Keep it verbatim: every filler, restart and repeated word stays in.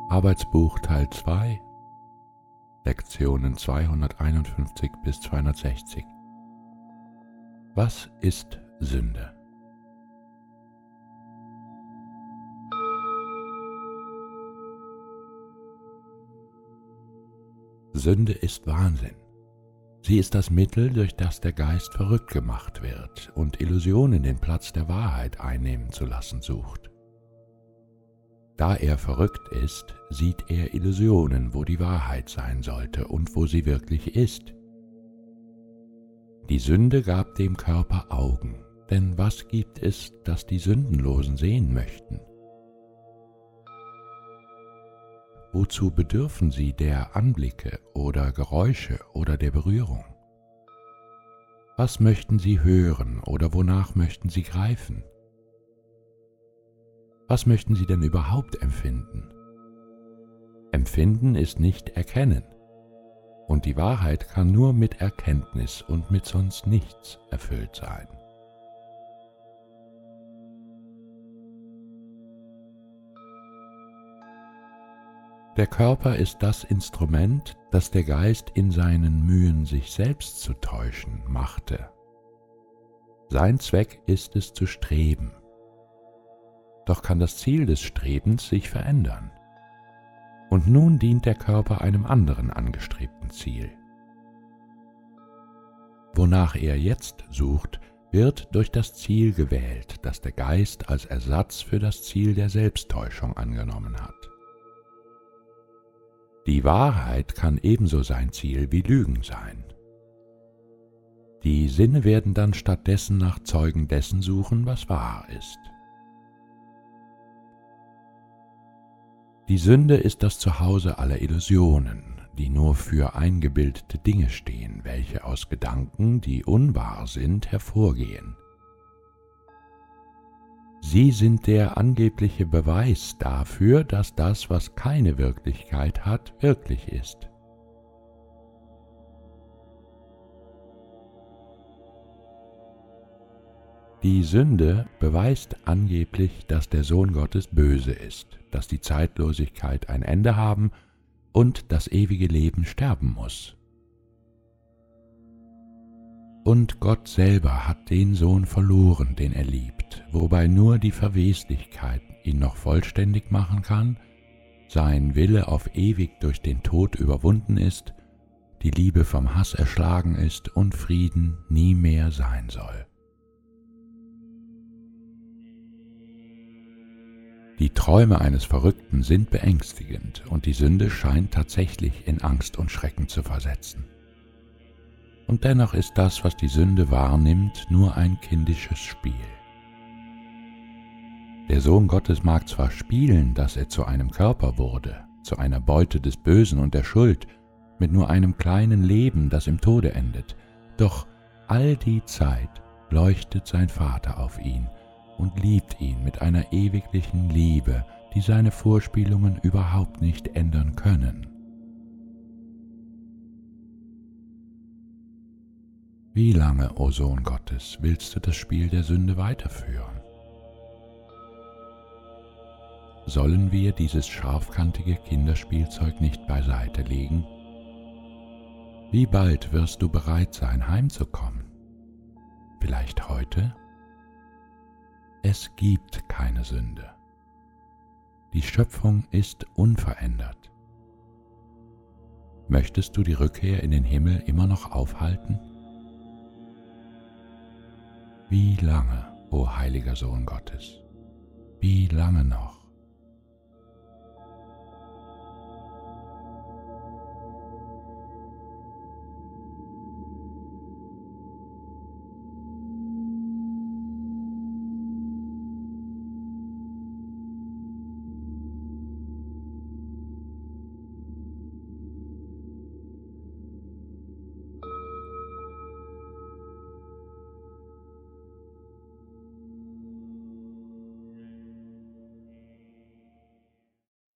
Arbeitsbuch Teil zwei, Lektionen zweihunderteinundfünfzig bis zweihundertsechzig. Was ist Sünde? Sünde ist Wahnsinn. Sie ist das Mittel, durch das der Geist verrückt gemacht wird und Illusionen den Platz der Wahrheit einnehmen zu lassen sucht. Da er verrückt ist, sieht er Illusionen, wo die Wahrheit sein sollte und wo sie wirklich ist. Die Sünde gab dem Körper Augen, denn was gibt es, das die Sündenlosen sehen möchten? Wozu bedürfen sie der Anblicke oder Geräusche oder der Berührung? Was möchten sie hören oder wonach möchten sie greifen? Was möchten sie denn überhaupt empfinden? Empfinden ist nicht Erkennen, und die Wahrheit kann nur mit Erkenntnis und mit sonst nichts erfüllt sein. Der Körper ist das Instrument, das der Geist in seinen Mühen, sich selbst zu täuschen, machte. Sein Zweck ist es zu streben. Doch kann das Ziel des Strebens sich verändern. Und nun dient der Körper einem anderen angestrebten Ziel. Wonach er jetzt sucht, wird durch das Ziel gewählt, das der Geist als Ersatz für das Ziel der Selbsttäuschung angenommen hat. Die Wahrheit kann ebenso sein Ziel wie Lügen sein. Die Sinne werden dann stattdessen nach Zeugen dessen suchen, was wahr ist. Die Sünde ist das Zuhause aller Illusionen, die nur für eingebildete Dinge stehen, welche aus Gedanken, die unwahr sind, hervorgehen. Sie sind der angebliche Beweis dafür, dass das, was keine Wirklichkeit hat, wirklich ist. Die Sünde beweist angeblich, dass der Sohn Gottes böse ist, dass die Zeitlosigkeit ein Ende haben und das ewige Leben sterben muss. Und Gott selber hat den Sohn verloren, den er liebt, wobei nur die Verweslichkeit ihn noch vollständig machen kann, sein Wille auf ewig durch den Tod überwunden ist, die Liebe vom Hass erschlagen ist und Frieden nie mehr sein soll. Die Träume eines Verrückten sind beängstigend und die Sünde scheint tatsächlich in Angst und Schrecken zu versetzen. Und dennoch ist das, was die Sünde wahrnimmt, nur ein kindisches Spiel. Der Sohn Gottes mag zwar spielen, dass er zu einem Körper wurde, zu einer Beute des Bösen und der Schuld, mit nur einem kleinen Leben, das im Tode endet, doch all die Zeit leuchtet sein Vater auf ihn und liebt ihn mit einer ewiglichen Liebe, die seine Vorspielungen überhaupt nicht ändern können. Wie lange, o Sohn Gottes, willst du das Spiel der Sünde weiterführen? Sollen wir dieses scharfkantige Kinderspielzeug nicht beiseite legen? Wie bald wirst du bereit sein, heimzukommen? Vielleicht heute? Es gibt keine Sünde. Die Schöpfung ist unverändert. Möchtest du die Rückkehr in den Himmel immer noch aufhalten? Wie lange, o heiliger Sohn Gottes, wie lange noch?